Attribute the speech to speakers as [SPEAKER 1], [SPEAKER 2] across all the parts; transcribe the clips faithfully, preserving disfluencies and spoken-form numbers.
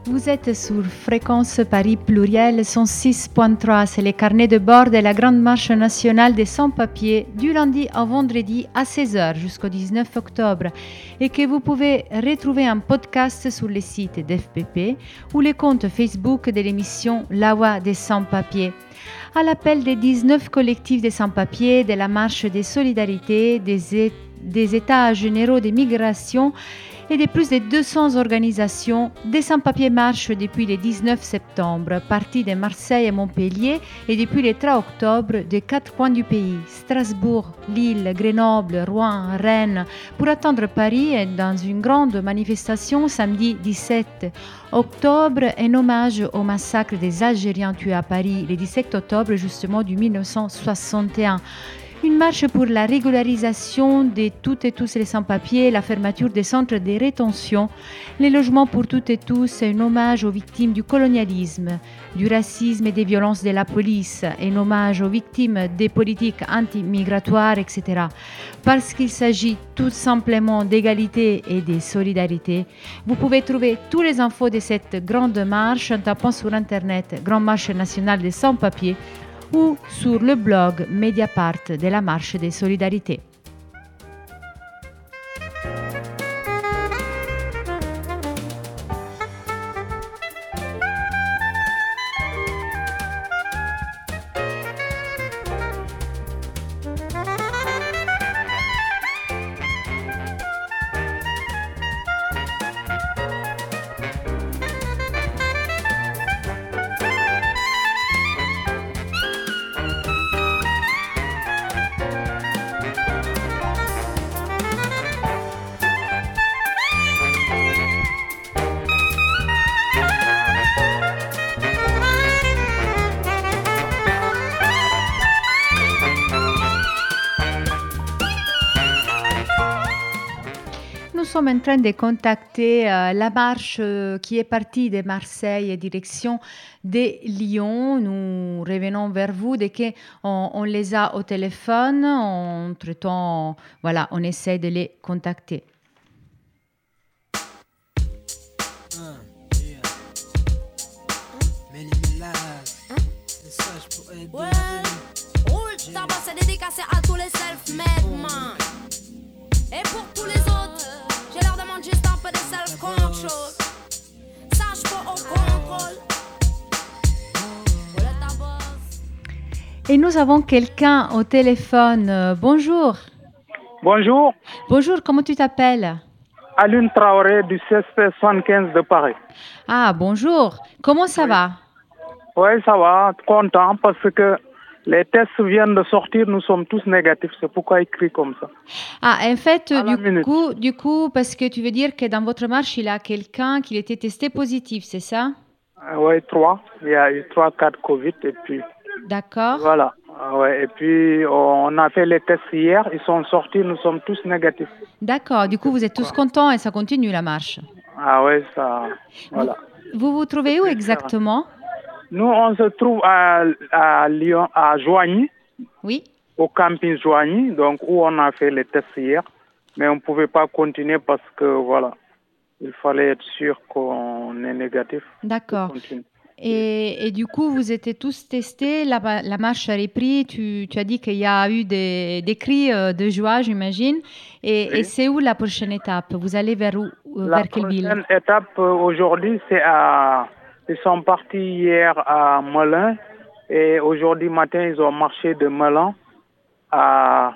[SPEAKER 1] Vous êtes sur Fréquence Paris Pluriel cent six point trois. C'est les carnets de bord de la Grande Marche nationale des sans-papiers du lundi au vendredi à seize heures jusqu'au dix-neuf octobre et que vous pouvez retrouver en podcast sur les sites d'F P P ou les comptes Facebook de l'émission La Voix des sans-papiers. À l'appel des dix-neuf collectifs des sans-papiers, de la Marche des solidarités, des, é- des États généraux des migrations et de plus de deux cents organisations, des sans-papiers marchent depuis le dix-neuf septembre, partis de Marseille et Montpellier, et depuis le trois octobre des quatre coins du pays, Strasbourg, Lille, Grenoble, Rouen, Rennes, pour attendre Paris dans une grande manifestation samedi dix-sept octobre, en hommage au massacre des Algériens tués à Paris le dix-sept octobre justement du mille neuf cent soixante et un. Une marche pour la régularisation de toutes et tous les sans-papiers, la fermeture des centres de rétention, les logements pour toutes et tous, un hommage aux victimes du colonialisme, du racisme et des violences de la police, un hommage aux victimes des politiques anti-migratoires, et cetera. Parce qu'il s'agit tout simplement d'égalité et de solidarité, vous pouvez trouver tous les infos de cette grande marche en tapant sur Internet Grande Marche nationale des sans-papiers ou sur le blog Mediapart de la Marche des Solidarités. Nous sommes en train de contacter euh, la marche euh, qui est partie de Marseille et direction de Lyon. Nous revenons vers vous dès qu'on on les a au téléphone. Entre-temps, voilà, on essaie de les contacter.
[SPEAKER 2] Ouais, roule, tabac, c'est dédicacé à tous les self-made man. Et pour tous les autres, je leur demande juste un peu de self-control. Sache pas au contrôle. Roule tabac.
[SPEAKER 1] Et nous avons quelqu'un au téléphone. Euh, bonjour.
[SPEAKER 3] Bonjour,
[SPEAKER 1] Bonjour, comment tu t'appelles?
[SPEAKER 3] Alun Traoré du C S P soixante-quinze de Paris.
[SPEAKER 1] Ah, bonjour. Comment ça va?
[SPEAKER 3] Oui, ça va, content parce que les tests viennent de sortir, nous sommes tous négatifs, c'est pourquoi écrit comme ça.
[SPEAKER 1] Ah, en fait,
[SPEAKER 3] À la
[SPEAKER 1] du
[SPEAKER 3] minute.
[SPEAKER 1] coup, du coup, parce que tu veux dire que dans votre marche, il y a quelqu'un qui était testé positif, c'est ça?
[SPEAKER 3] Oui, trois, il y a eu trois cas de Covid et puis
[SPEAKER 1] D'accord.
[SPEAKER 3] voilà. Ah ouais, et puis on a fait les tests hier, ils sont sortis, nous sommes tous négatifs.
[SPEAKER 1] D'accord. Du coup, vous êtes tous contents et ça continue la marche.
[SPEAKER 3] Ah oui, ça, voilà.
[SPEAKER 1] Vous vous trouvez où exactement?
[SPEAKER 3] Nous, on se trouve à, à Lyon, à Joigny,
[SPEAKER 1] Oui.
[SPEAKER 3] au camping Joigny, donc où on a fait les tests hier, mais on ne pouvait pas continuer parce que voilà, il fallait être sûr qu'on est négatif.
[SPEAKER 1] D'accord.
[SPEAKER 3] On continue.
[SPEAKER 1] Et, et du coup, vous étiez tous testés, la, la marche a repris, tu, tu as dit qu'il y a eu des, des cris euh, de joie, j'imagine. Et,
[SPEAKER 3] Oui.
[SPEAKER 1] et c'est où la prochaine étape? Vous allez vers où? euh,
[SPEAKER 3] La
[SPEAKER 1] Vers quelle ville?
[SPEAKER 3] prochaine étape euh, aujourd'hui, c'est à... Ils sont partis hier à Melun et aujourd'hui matin, ils ont marché de Melun à,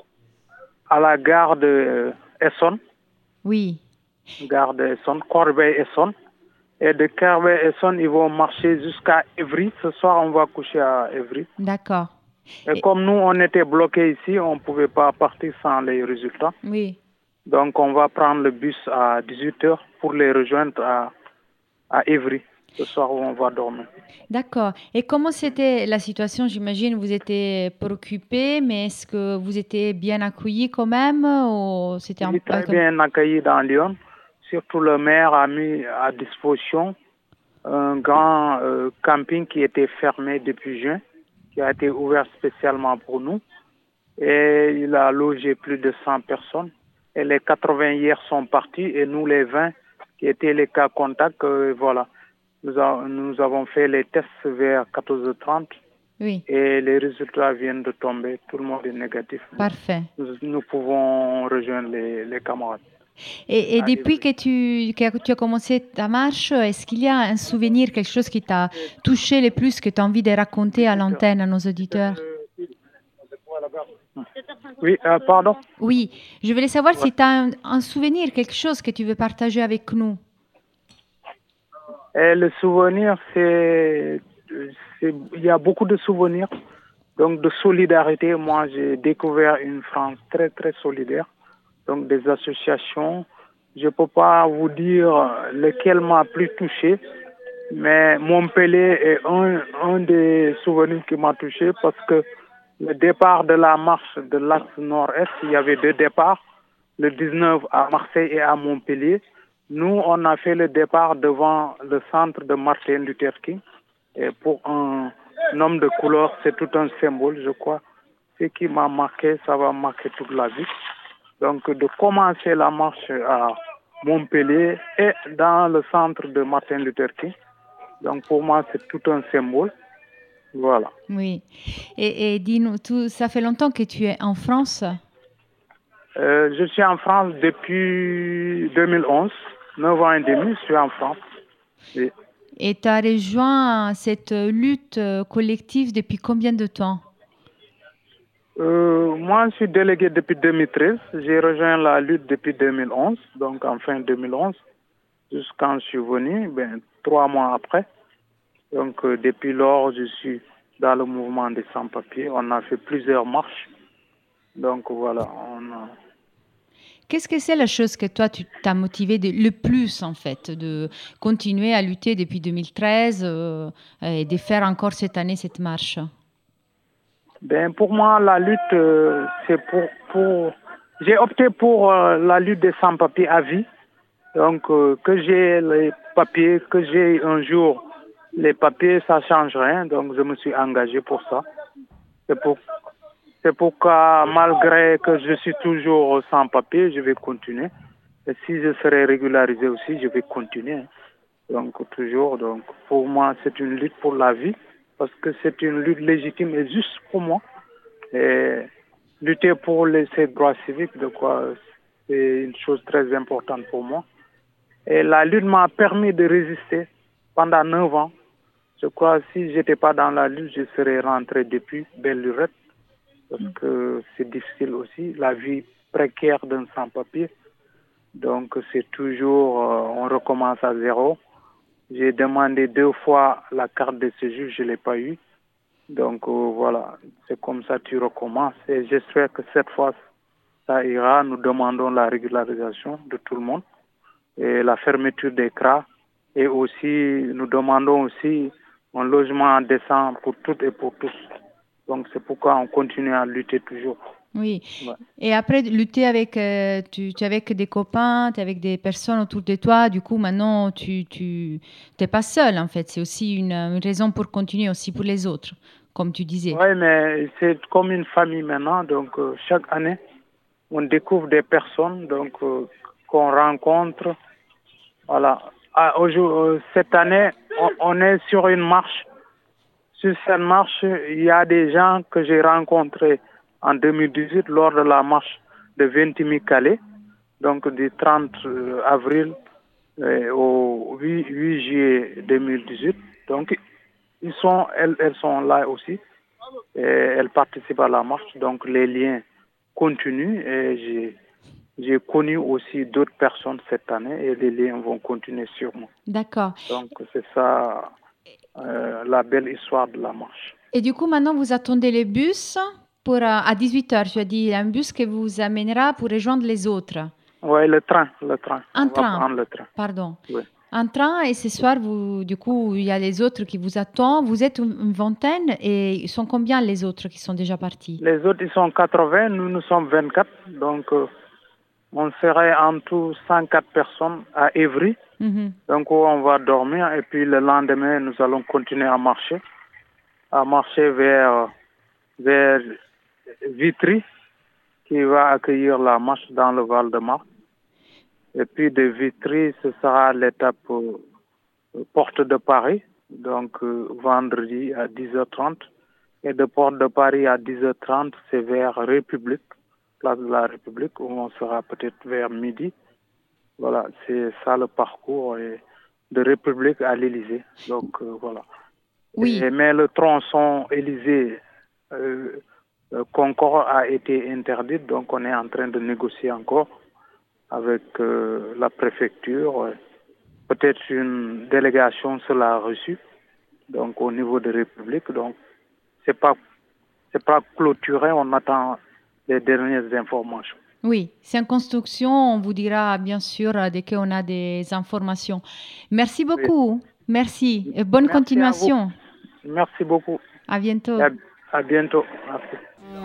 [SPEAKER 3] à la gare de Essonne,
[SPEAKER 1] Oui.
[SPEAKER 3] gare de Essonne, Corbeil-Essonne. Et de Corbeil-Essonne, ils vont marcher jusqu'à Évry. Ce soir, on va coucher à Évry.
[SPEAKER 1] D'accord.
[SPEAKER 3] Et,
[SPEAKER 1] Et-
[SPEAKER 3] comme nous, on était bloqués ici, on ne pouvait pas partir sans les résultats.
[SPEAKER 1] Oui.
[SPEAKER 3] Donc, on va prendre le bus à dix-huit heures pour les rejoindre à, à Évry. Ce soir où on va dormir.
[SPEAKER 1] D'accord. Et comment c'était la situation? J'imagine vous étiez préoccupés, mais est-ce que vous étiez bien accueillis quand même ou c'était un
[SPEAKER 3] Il est
[SPEAKER 1] peu
[SPEAKER 3] très
[SPEAKER 1] comme-
[SPEAKER 3] bien accueilli dans Lyon. Surtout le maire a mis à disposition un grand euh, camping qui était fermé depuis juin, qui a été ouvert spécialement pour nous. Et il a logé plus de cent personnes. Et les quatre-vingts hier sont partis et nous les vingt qui étaient les cas contacts, euh, voilà. Nous, a- nous avons fait les tests vers quatorze heures trente
[SPEAKER 1] Oui,
[SPEAKER 3] et les résultats viennent de tomber. Tout le monde est négatif.
[SPEAKER 1] parfait.
[SPEAKER 3] Nous, nous pouvons rejoindre les, les camarades.
[SPEAKER 1] Et, et
[SPEAKER 3] à
[SPEAKER 1] depuis
[SPEAKER 3] Ivry.
[SPEAKER 1] que tu, que tu as commencé ta marche, est-ce qu'il y a un souvenir, quelque chose qui t'a touché le plus, que tu as envie de raconter à l'antenne à nos auditeurs?
[SPEAKER 3] Oui, euh, pardon.
[SPEAKER 1] Oui, je voulais savoir
[SPEAKER 3] Ouais.
[SPEAKER 1] si tu as un, un souvenir, quelque chose que tu veux partager avec nous.
[SPEAKER 3] Et le souvenir, c'est, c'est, il y a beaucoup de souvenirs, donc de solidarité. Moi, j'ai découvert une France très, très solidaire, donc des associations. Je peux pas vous dire lequel m'a plus touché, mais Montpellier est un, un des souvenirs qui m'a touché parce que le départ de la marche de l'axe nord-est, il y avait deux départs, le dix-neuf à Marseille et à Montpellier. Nous, on a fait le départ devant le centre de Martin Luther King. Et pour un, un homme de couleur, c'est tout un symbole, je crois. Ce qui m'a marqué, ça va marquer toute la vie. Donc, de commencer la marche à Montpellier et dans le centre de Martin Luther King. Donc, pour moi, c'est tout un symbole. Voilà.
[SPEAKER 1] Oui. Et, et dis-nous, tout, ça fait longtemps que tu es en France?
[SPEAKER 3] Euh, je suis en France depuis deux mille onze. neuf ans et demi, je suis en France. Et,
[SPEAKER 1] Et tu as rejoint cette lutte euh, collective depuis combien de temps?
[SPEAKER 3] euh, moi, je suis délégué depuis deux mille treize. J'ai rejoint la lutte depuis deux mille onze, donc en fin deux mille onze, jusqu'à je suis venu, ben, trois mois après. Donc, euh, depuis lors, je suis dans le mouvement des sans-papiers. On a fait plusieurs marches. Donc, voilà. On a...
[SPEAKER 1] Qu'est-ce que c'est la chose que toi, tu t'as motivé de- le plus, en fait, de continuer à lutter depuis deux mille treize euh, et de faire encore cette année cette marche?
[SPEAKER 3] Ben, pour moi, la lutte, euh, c'est pour, pour... J'ai opté pour euh, la lutte des sans-papiers à vie. Donc, euh, que j'ai les papiers, que j'ai un jour les papiers, ça change rien. Donc, je me suis engagé pour ça. C'est pour, c'est pourquoi, malgré que je suis toujours sans papier, je vais continuer. Et si je serai régularisé aussi, je vais continuer. Donc, toujours. Donc, pour moi, c'est une lutte pour la vie, parce que c'est une lutte légitime et juste pour moi. Et lutter pour les, ces droits civiques, de quoi, c'est une chose très importante pour moi. Et la lutte m'a permis de résister pendant neuf ans. Je crois que si je n'étais pas dans la lutte, je serais rentré depuis belle lurette, parce que c'est difficile aussi, la vie précaire d'un sans-papier. Donc c'est toujours, euh, on recommence à zéro. J'ai demandé deux fois la carte de séjour, je ne l'ai pas eu. Donc euh, voilà, c'est comme ça que tu recommences. Et j'espère que cette fois, ça ira. Nous demandons la régularisation de tout le monde et la fermeture des C R A. Et aussi, nous demandons aussi un logement décent pour toutes et pour tous. Donc c'est pourquoi on continue à lutter toujours.
[SPEAKER 1] Oui.
[SPEAKER 3] Ouais.
[SPEAKER 1] Et après, lutter avec, euh, tu, tu es avec des copains, tu es avec des personnes autour de toi. Du coup, maintenant, tu tu t'es pas seul, en fait. C'est aussi une, une raison pour continuer aussi pour les autres, comme tu disais.
[SPEAKER 3] Oui, mais c'est comme une famille maintenant. Donc euh, chaque année, on découvre des personnes donc euh, qu'on rencontre. Voilà. Ah, aujourd'hui, cette année, on, on est sur une marche. Sur cette marche, il y a des gens que j'ai rencontrés en deux mille dix-huit lors de la marche de Ventimille-Calais, donc du trente avril euh, au huit juillet deux mille dix-huit. Donc, ils sont, elles, elles sont là aussi et elles participent à la marche. Donc, les liens continuent et j'ai, j'ai connu aussi d'autres personnes cette année et les liens vont continuer sûrement.
[SPEAKER 1] D'accord.
[SPEAKER 3] Donc, c'est ça. Euh, la belle histoire de la marche.
[SPEAKER 1] Et du coup, maintenant, vous attendez les bus pour, euh, à dix-huit heures. Tu as dit un bus qui vous amènera pour rejoindre les autres.
[SPEAKER 3] Oui, le train, le train.
[SPEAKER 1] Un
[SPEAKER 3] On
[SPEAKER 1] train.
[SPEAKER 3] va prendre le train.
[SPEAKER 1] Pardon.
[SPEAKER 3] Oui.
[SPEAKER 1] Un train et ce soir, vous, du coup, il y a les autres qui vous attendent. Vous êtes une vingtaine et ils sont combien les autres qui sont déjà partis?
[SPEAKER 3] Les autres, ils sont quatre-vingts, nous, nous sommes vingt-quatre. Donc, euh, on serait en tout cent quatre personnes à Évry. Mm-hmm. Donc, où on va dormir et puis le lendemain, nous allons continuer à marcher, à marcher vers, vers Vitry, qui va accueillir la marche dans le Val-de-Marne. Et puis de Vitry, ce sera l'étape Porte de Paris, donc euh, vendredi à dix heures trente. Et de Porte de Paris à dix heures trente, c'est vers République, place de la République, où on sera peut-être vers midi. Voilà, c'est ça le parcours et de République à l'Élysée. Donc euh, voilà.
[SPEAKER 1] Oui.
[SPEAKER 3] Et, mais le tronçon Élysée euh, euh, Concorde a été interdit, donc on est en train de négocier encore avec euh, la préfecture. Peut-être une délégation sera reçue, donc au niveau de République. Donc c'est pas c'est pas clôturé, on attend les dernières informations.
[SPEAKER 1] Oui, c'est en construction. On vous dira bien sûr dès qu'on a des informations. Merci beaucoup. Oui. Merci et bonne
[SPEAKER 3] Merci
[SPEAKER 1] continuation.
[SPEAKER 3] Merci beaucoup.
[SPEAKER 1] À bientôt.
[SPEAKER 3] À, à bientôt. Merci.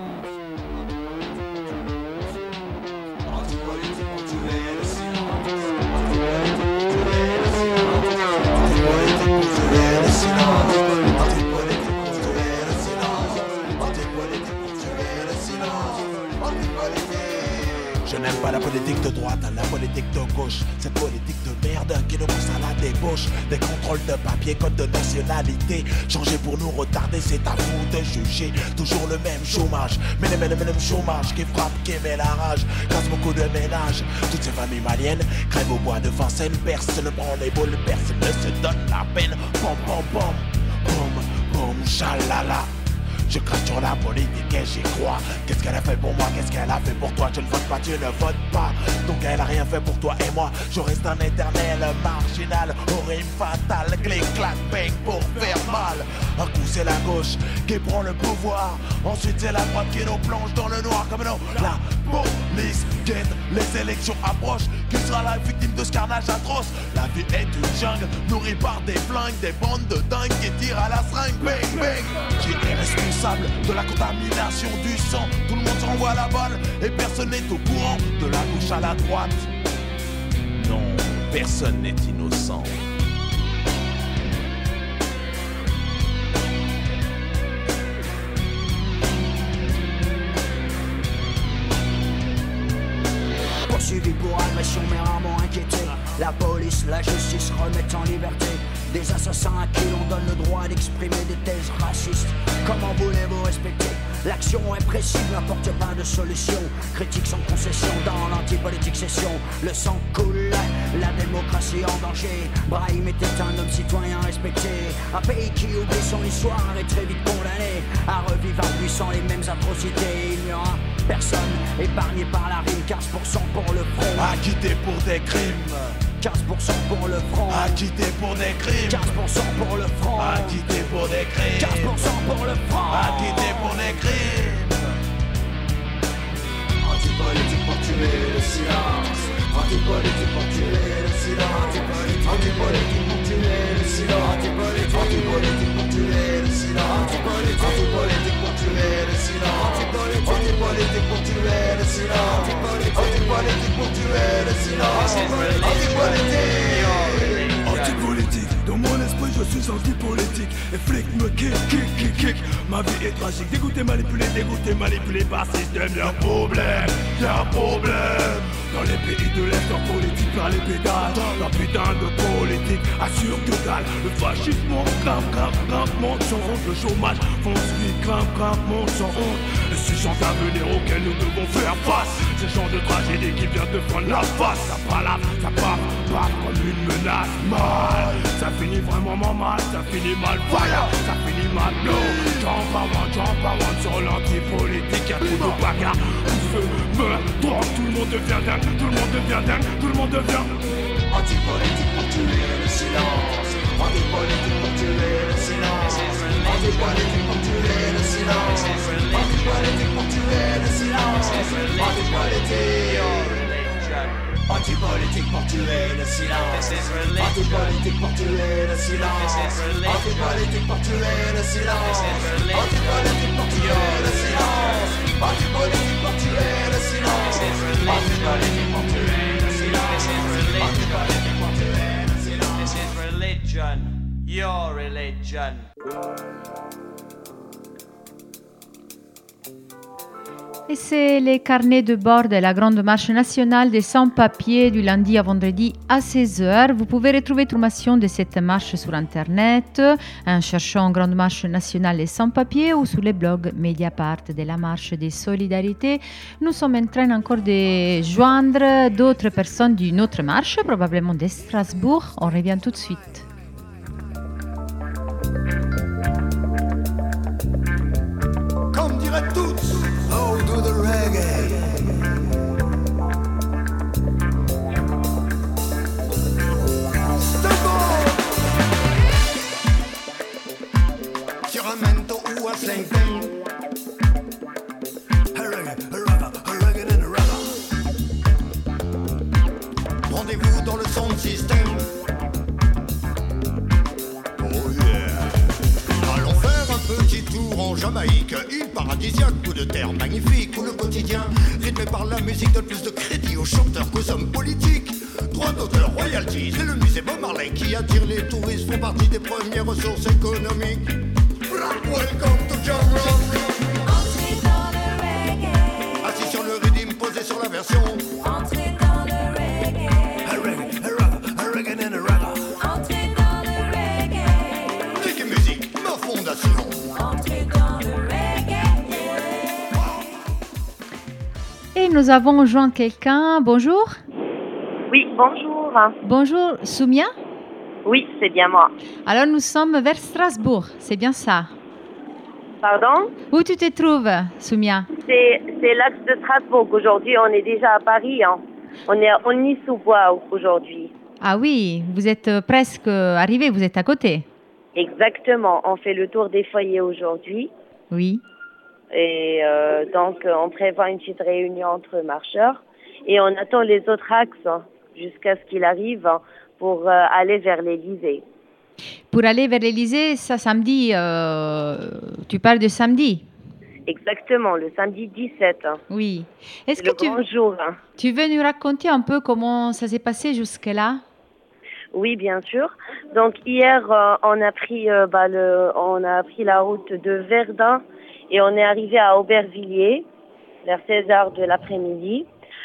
[SPEAKER 4] Je n'aime pas la politique de droite, la politique de gauche. Cette politique de merde qui nous pousse à la débauche. Des contrôles de papier, code de nationalité. Changer pour nous retarder, c'est à vous de juger. Toujours le même chômage, mais le même, le même chômage qui frappe, qui met la rage. Casse beaucoup de ménages. Toutes ces familles maliennes crèvent au bois de Vincennes. Personne ne prend les boules, personne ne se donne la peine. Pom pom pom, pom pom, chalala. Je crache sur la politique et j'y crois. Qu'est-ce qu'elle a fait pour moi, qu'est-ce qu'elle a fait pour toi? Tu ne votes pas, tu ne votes pas. Donc elle a rien fait pour toi et moi. Je reste un éternel marginal. Au rime fatal, clic, clac, bang pour faire mal. Un coup c'est la gauche qui prend le pouvoir. Ensuite c'est la droite qui nous plonge dans le noir comme nous. La police guette, les élections approchent. Qui sera la victime de ce carnage atroce? La vie est une jungle nourrie par des flingues. Des bandes de dingues qui tirent à la seringue. Bang, bang. Qui est responsable de la contamination du sang? Tout le monde s'envoie la balle et personne n'est au courant. De la gauche à la droite, non, personne n'est innocent.
[SPEAKER 5] Poursuivi pour agression mais rarement inquiété. La police, la justice remettent en liberté des assassins à qui l'on donne le droit d'exprimer des thèses racistes. Comment voulez-vous respecter l'action répressive? N'apporte pas de solution. Critique sans concession dans l'antipolitique session. Le sang coule, la démocratie en danger. Brahim était un homme citoyen respecté. Un pays qui oublie son histoire est très vite condamné à revivre impuissant les mêmes atrocités. Il n'y aura personne épargné par la rime. Quinze pour cent pour le front,
[SPEAKER 4] acquitté pour des crimes.
[SPEAKER 5] quinze pour cent pour le front,
[SPEAKER 4] acquitté pour des crimes.
[SPEAKER 5] quinze pour cent pour le front,
[SPEAKER 4] acquitté pour des crimes.
[SPEAKER 5] quinze pour cent pour le front,
[SPEAKER 4] acquitté pour des crimes.
[SPEAKER 6] Antipolitique pour tuer le silence. Antipolitique pour tuer le silence. Antipolitique pour tuer le silence. Antipolitique pour tuer le silence. Antipolitique pour tuer le silence. Antipolitique pour tuer le silence. Antipolitique pour tuer le silence. Antipolitique.
[SPEAKER 7] Antipolitique, dans mon esprit je suis antipolitique. Et flic me kick, kick, kick, kick. Ma vie est tragique, dégoûté, manipulé, dégoûté, manipulé par système. Y'a un problème, y'a un problème. Dans les pays de l'Est, en politique par les pédales. La putain de politique assure que dalle. Le fascisme monte, grave, grave, grave, monte sans honte. Le chômage fonce vite, grave, grave, monte sans honte. Et ce genre d'avenir auquel nous devons faire face. Ce genre de tragédie qui vient de prendre la face. Ça palave, ça paf, paf, comme une menace. Mal, ça finit vraiment mal, ça finit mal, fire, ça finit mal, no. Jump around, jump around sur l'antipolitique. Y'a trop de bagarre, feu, meurtre, drogue. Tout le monde devient dingue, tout le monde devient dingue, tout le monde devient.
[SPEAKER 6] Antipolitique pour tuer le silence. Antipolitique pour tuer le silence. Antipolitique pour tuer le silence. Antipolitique pour tuer le silence. Antipolitique. Antipolitique pour tuer le silence. Antipolitique pour tuer le silence. Antipolitique pour tuer le silence. Antipolitique pour tuer le silence. Antipolitique pour tuer le silence. Antipolitique pour tuer le silence. Antipolitique pour tuer le silence.
[SPEAKER 8] This is religion, your religion.
[SPEAKER 1] Et c'est les carnets de bord de la Grande Marche nationale des sans-papiers du lundi à vendredi à seize heures. Vous pouvez retrouver information de cette marche sur Internet en cherchant Grande Marche nationale des sans-papiers ou sur les blogs Mediapart de la Marche des Solidarités. Nous sommes en train encore de joindre d'autres personnes d'une autre marche, probablement de Strasbourg. On revient tout de suite.
[SPEAKER 7] Comme diraient tous, oh do the reggae. Sur un mento ou un sling thing. A reggae, a ragga, a reggae and a ragga. Rendez-vous dans le sound system. Petit tour en Jamaïque, île paradisiaque, bout de terre magnifique, où le quotidien, rythmé par la musique, donne plus de crédit aux chanteurs qu'aux hommes politiques. Droit d'auteur, royalties, c'est le musée Bob Marley qui attire les touristes, font partie des premières ressources économiques. Welcome to Jungle.
[SPEAKER 2] Entrez dans le reggae.
[SPEAKER 7] Assis sur le rythme, posé sur la version.
[SPEAKER 2] Entrez dans le reggae.
[SPEAKER 7] A reggae, a ragga, a reggae and a ragga.
[SPEAKER 2] Entrez dans le reggae.
[SPEAKER 7] Reggae musique, ma fondation.
[SPEAKER 2] Entrez dans le reggae.
[SPEAKER 1] Et nous avons joint quelqu'un. Bonjour.
[SPEAKER 9] Oui, bonjour.
[SPEAKER 1] Bonjour, Soumia.
[SPEAKER 9] Oui, c'est bien moi.
[SPEAKER 1] Alors nous sommes vers Strasbourg, c'est bien ça.
[SPEAKER 9] Pardon?
[SPEAKER 1] Où tu te trouves, Soumia?
[SPEAKER 9] C'est, c'est l'axe de Strasbourg. Aujourd'hui, on est déjà à Paris. Hein. On est à Aulnay-sous-Bois aujourd'hui.
[SPEAKER 1] Ah oui, vous êtes presque arrivé, vous êtes à côté.
[SPEAKER 9] Exactement. On fait le tour des foyers aujourd'hui.
[SPEAKER 1] Oui.
[SPEAKER 9] Et euh, donc, on prévoit une petite réunion entre marcheurs. Et on attend les autres axes hein, jusqu'à ce qu'il arrive hein, pour euh, aller vers l'Élysée.
[SPEAKER 1] Pour aller vers l'Élysée, ça samedi, euh, tu parles de samedi?
[SPEAKER 9] Exactement, le samedi dix-sept. Hein.
[SPEAKER 1] Oui. Est-ce
[SPEAKER 9] C'est
[SPEAKER 1] que
[SPEAKER 9] le
[SPEAKER 1] tu,
[SPEAKER 9] grand jour. Hein.
[SPEAKER 1] tu veux nous raconter un peu comment ça s'est passé jusque-là?
[SPEAKER 9] Oui, bien sûr. Donc hier, euh, on a pris, euh, bah, le, on a pris la route de Verdun et on est arrivé à Aubervilliers vers seize heures de l'après-midi.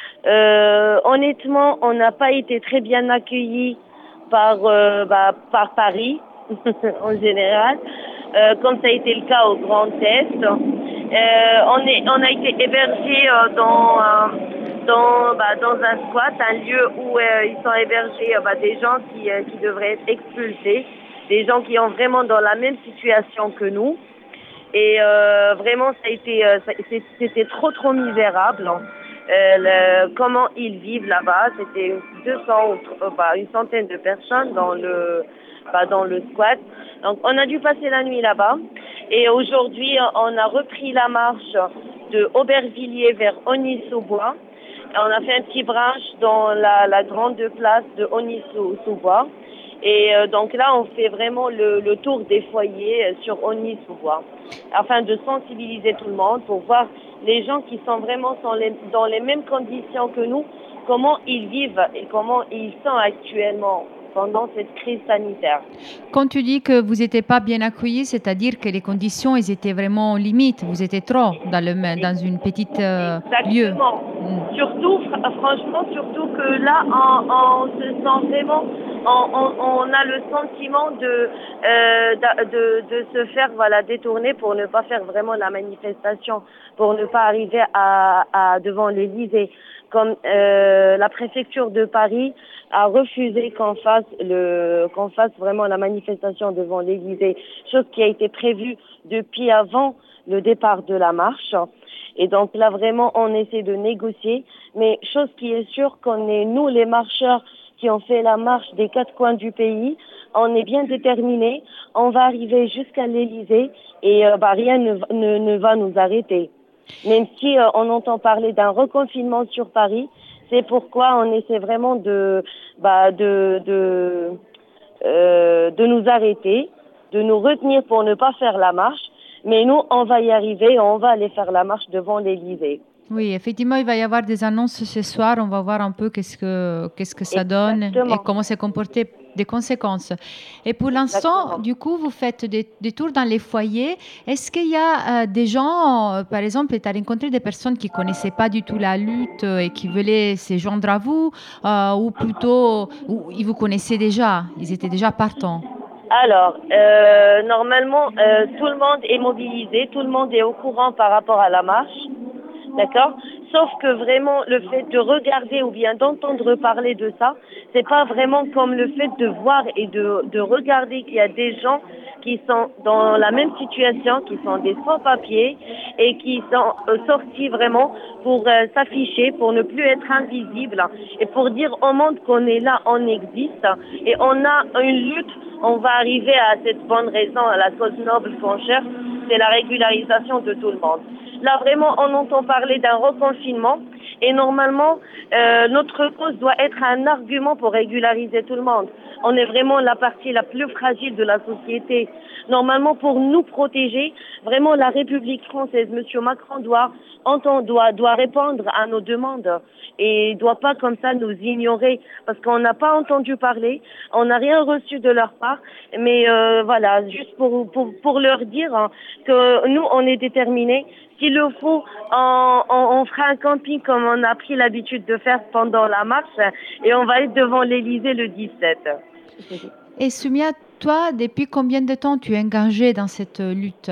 [SPEAKER 9] Euh, honnêtement, on n'a pas été très bien accueillis par, euh, bah, par Paris en général, euh, comme ça a été le cas au Grand Est. Euh, on, est, on a été hébergés euh, dans, euh, dans, bah, dans un squat, un lieu où euh, ils sont hébergés euh, bah, des gens qui, euh, qui devraient être expulsés, des gens qui sont vraiment dans la même situation que nous. Et euh, vraiment, ça a été, euh, ça, c'était trop, trop misérable. Hein. Euh, le, comment ils vivent là-bas, c'était deux cents, euh, bah, une centaine de personnes dans le, bah, dans le squat. Donc, on a dû passer la nuit là-bas. Et aujourd'hui, on a repris la marche de Aubervilliers vers Aulnay-sous-Bois. On a fait un petit branche dans la, la grande place de Aulnay-sous-Bois. Et euh, donc là, on fait vraiment le, le tour des foyers euh, sur Aulnay-sous-Bois, afin de sensibiliser tout le monde pour voir les gens qui sont vraiment dans les, dans les mêmes conditions que nous, comment ils vivent et comment ils sont actuellement pendant cette crise sanitaire.
[SPEAKER 1] Quand tu dis que vous n'étiez pas bien accueillis, c'est-à-dire que les conditions elles étaient vraiment limites, vous étiez trop dans, le, dans une petite euh, lieu.
[SPEAKER 9] Exactement. Mm. Surtout, fr- franchement, surtout que là, on, on se sent vraiment, on, on, on a le sentiment de, euh, de, de, de se faire voilà, détourner pour ne pas faire vraiment la manifestation, pour ne pas arriver à, à devant l'Élysée. Comme euh, la préfecture de Paris a refusé qu'on fasse le qu'on fasse vraiment la manifestation devant l'Élysée, chose qui a été prévue depuis avant le départ de la marche. Et donc là vraiment on essaie de négocier, mais chose qui est sûre qu'on est nous les marcheurs qui ont fait la marche des quatre coins du pays, on est bien déterminés, on va arriver jusqu'à l'Élysée et euh, bah, rien ne, ne, ne va nous arrêter. Même si euh, on entend parler d'un reconfinement sur Paris, c'est pourquoi on essaie vraiment de, bah, de, de, euh, de nous arrêter, de nous retenir pour ne pas faire la marche. Mais nous, on va y arriver, on va aller faire la marche devant l'Élysée.
[SPEAKER 1] Oui, effectivement, il va y avoir des annonces ce soir. On va voir un peu qu'est-ce que, qu'est-ce que ça
[SPEAKER 9] Exactement.
[SPEAKER 1] donne et comment s'est comporté des conséquences. Et pour l'instant,
[SPEAKER 9] Exactement.
[SPEAKER 1] du coup, vous faites des, des tours dans les foyers. Est-ce qu'il y a euh, des gens, euh, par exemple, tu as rencontré des personnes qui ne connaissaient pas du tout la lutte euh, et qui voulaient se joindre à vous, euh, ou plutôt, ou ils vous connaissaient déjà, ils étaient déjà partants?
[SPEAKER 9] Alors, euh, normalement, euh, tout le monde est mobilisé, tout le monde est au courant par rapport à la marche, d'accord? Sauf que vraiment, le fait de regarder ou bien d'entendre parler de ça, c'est pas vraiment comme le fait de voir et de, de regarder qu'il y a des gens qui sont dans la même situation, qui sont des sans-papiers et qui sont euh, sortis vraiment pour euh, s'afficher, pour ne plus être invisibles et pour dire au monde qu'on est là, on existe et on a une lutte. On va arriver à cette bonne raison, à la cause noble qu'on cherche, c'est la régularisation de tout le monde. Là, vraiment, on entend parler d'un reconfinement et normalement, euh, notre cause doit être un argument pour régulariser tout le monde. On est vraiment la partie la plus fragile de la société. Normalement, pour nous protéger, vraiment, la République française, Monsieur Macron doit, entend, doit, doit répondre à nos demandes et doit pas comme ça nous ignorer parce qu'on n'a pas entendu parler, on n'a rien reçu de leur part, mais euh, voilà, juste pour, pour, pour leur dire hein, que nous, on est déterminés. S'il le faut, on, on, on fera un camping comme on a pris l'habitude de faire pendant la marche et on va être devant l'Élysée le dix-sept.
[SPEAKER 1] Et Soumia, toi, depuis combien de temps tu es engagée dans cette euh, lutte?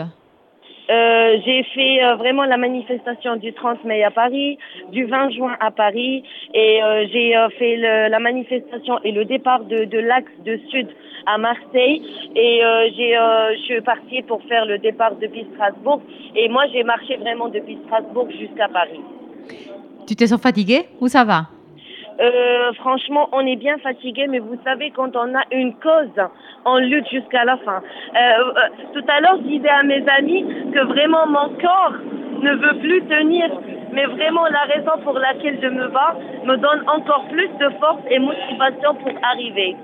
[SPEAKER 9] Euh, j'ai fait euh, vraiment la manifestation du trente mai à Paris, du vingt juin à Paris, et euh, j'ai euh, fait le, la manifestation et le départ de, de l'axe de Sud à Marseille, et euh, j'ai, euh, je suis partie pour faire le départ depuis Strasbourg, et moi j'ai marché vraiment depuis Strasbourg jusqu'à Paris.
[SPEAKER 1] Tu te sens fatiguée ou ça va?
[SPEAKER 9] Euh, franchement, on est bien fatigué, mais vous savez, quand on a une cause, on lutte jusqu'à la fin. Euh, euh, tout à l'heure, je disais à mes amis que vraiment mon corps ne veut plus tenir, mais vraiment la raison pour laquelle je me bats me donne encore plus de force et motivation pour arriver.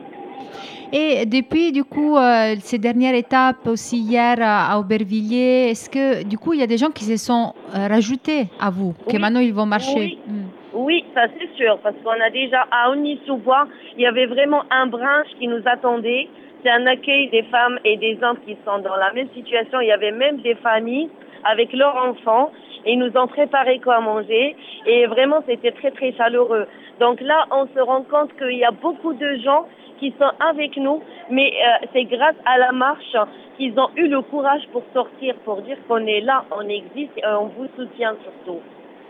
[SPEAKER 1] Et depuis, du coup, euh, ces dernières étapes, aussi hier à, à Aubervilliers, est-ce que, du coup, il y a des gens qui se sont euh, rajoutés à vous, que
[SPEAKER 9] Oui.
[SPEAKER 1] maintenant ils vont marcher?
[SPEAKER 9] Oui.
[SPEAKER 1] Mm.
[SPEAKER 9] Oui, ça c'est sûr, parce qu'on a déjà à Aulnay-sous-Bois, il y avait vraiment un branche qui nous attendait. C'est un accueil des femmes et des hommes qui sont dans la même situation. Il y avait même des familles avec leurs enfants et ils nous ont préparé quoi manger et vraiment c'était très très chaleureux. Donc là, on se rend compte qu'il y a beaucoup de gens qui sont avec nous, mais euh, c'est grâce à la marche qu'ils ont eu le courage pour sortir, pour dire qu'on est là, on existe et on vous soutient surtout.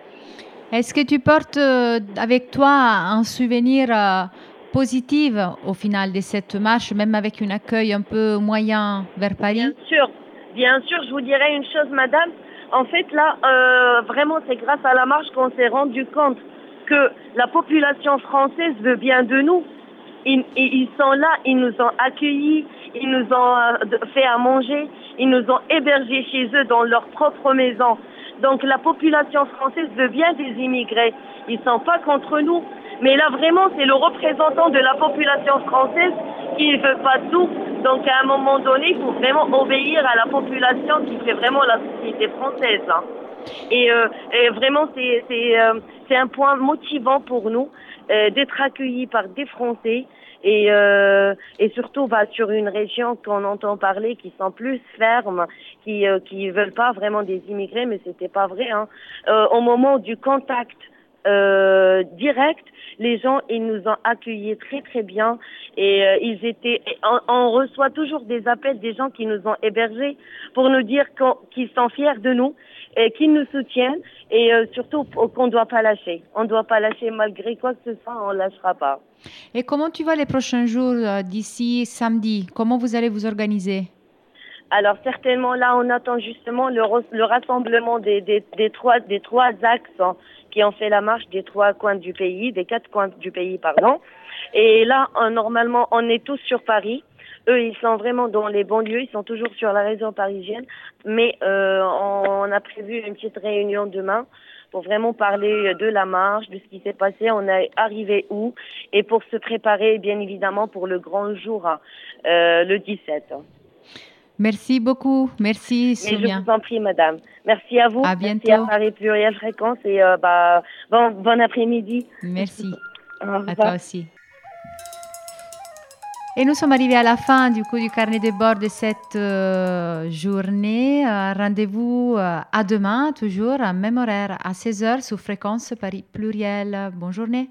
[SPEAKER 1] Est-ce que tu portes euh, avec toi un souvenir euh, positif au final de cette marche, même avec un accueil un peu moyen vers Paris?
[SPEAKER 9] Bien sûr, bien sûr, je vous dirais une chose, madame. En fait, là, euh, vraiment, c'est grâce à la marche qu'on s'est rendu compte que la population française veut bien de nous. Ils, ils sont là, ils nous ont accueillis, ils nous ont euh, fait à manger, ils nous ont hébergés chez eux dans leur propre maison. Donc la population française veut bien des immigrés. Ils ne sont pas contre nous. Mais là, vraiment, c'est le représentant de la population française qui ne veut pas tout. Donc à un moment donné, il faut vraiment obéir à la population qui fait vraiment la société française. Hein. Et, euh, et vraiment, c'est, c'est, euh, c'est un point motivant pour nous euh, d'être accueillis par des Français. Et, euh, et surtout bah, sur une région qu'on entend parler qui sont plus fermes, qui euh, qui veulent pas vraiment des immigrés, mais c'était pas vrai. Hein. Euh, au moment du contact euh, direct, les gens ils nous ont accueillis très très bien et euh, ils étaient. On, on reçoit toujours des appels des gens qui nous ont hébergés pour nous dire qu'on, qu'ils sont fiers de nous et qu'ils nous soutiennent et euh, surtout qu'on ne doit pas lâcher. On ne doit pas lâcher malgré quoi que ce soit, on ne lâchera pas.
[SPEAKER 1] Et comment tu vas les prochains jours euh, d'ici samedi? Comment vous allez vous organiser?
[SPEAKER 9] Alors certainement là, on attend justement le, le rassemblement des, des, des, trois, des trois axes hein, qui ont fait la marche des trois coins du pays, des quatre coins du pays, pardon. Et là, on, normalement, on est tous sur Paris. Eux, ils sont vraiment dans les banlieues, ils sont toujours sur la région parisienne. Mais euh, on a prévu une petite réunion demain pour vraiment parler de la marche, de ce qui s'est passé, on est arrivé où, et pour se préparer, bien évidemment, pour le grand jour, euh, le dix-sept.
[SPEAKER 1] Merci beaucoup. Merci,
[SPEAKER 9] Mais
[SPEAKER 1] Soumia.
[SPEAKER 9] je vous en prie, madame. Merci à vous.
[SPEAKER 1] À bientôt.
[SPEAKER 9] Merci à Paris Pluriel Fréquence et euh, bah, bon, bon après-midi.
[SPEAKER 1] Merci.
[SPEAKER 9] Au
[SPEAKER 1] À
[SPEAKER 9] revoir.
[SPEAKER 1] toi aussi. Et nous sommes arrivés à la fin du coup du carnet de bord de cette euh, journée. Euh, rendez-vous euh, à demain, toujours à même horaire, à seize heures, sous Fréquence Paris Pluriel. Bonne journée.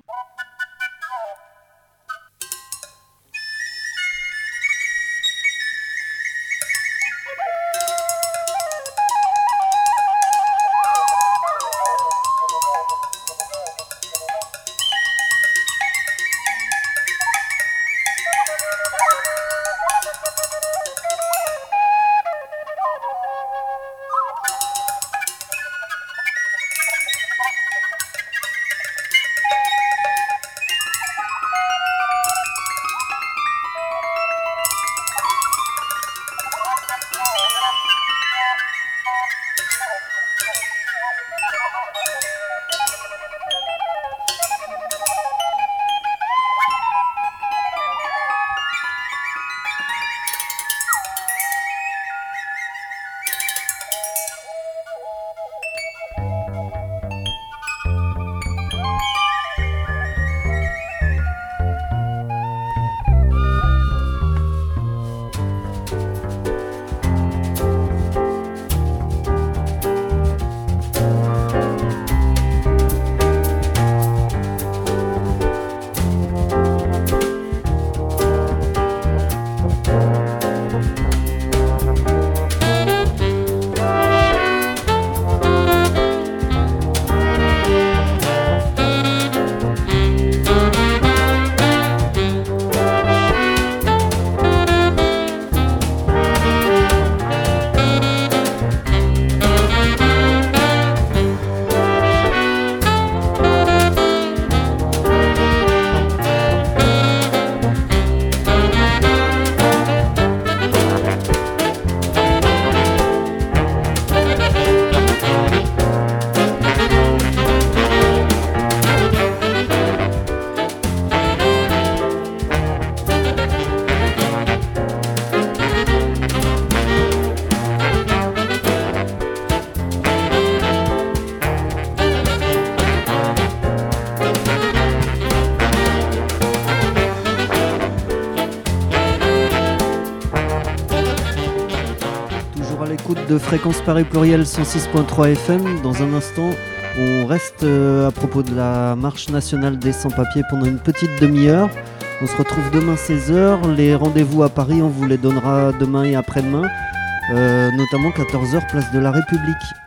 [SPEAKER 10] De Fréquence Paris Pluriel cent six point trois F M. Dans un instant, on reste euh, à propos de la marche nationale des sans-papiers pendant une petite demi-heure. On se retrouve demain seize heures. Les rendez-vous à Paris, on vous les donnera demain et après-demain, euh, notamment quatorze heures, place de la République.